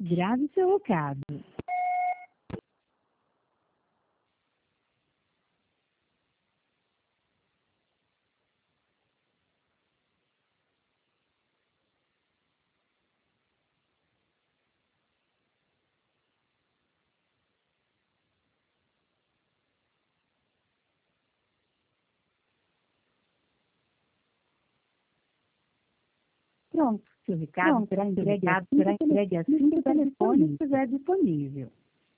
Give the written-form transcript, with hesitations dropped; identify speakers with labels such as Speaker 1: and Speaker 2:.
Speaker 1: Grave seu recado. Pronto, seu recado será entregue assim que o telefone estiver disponível.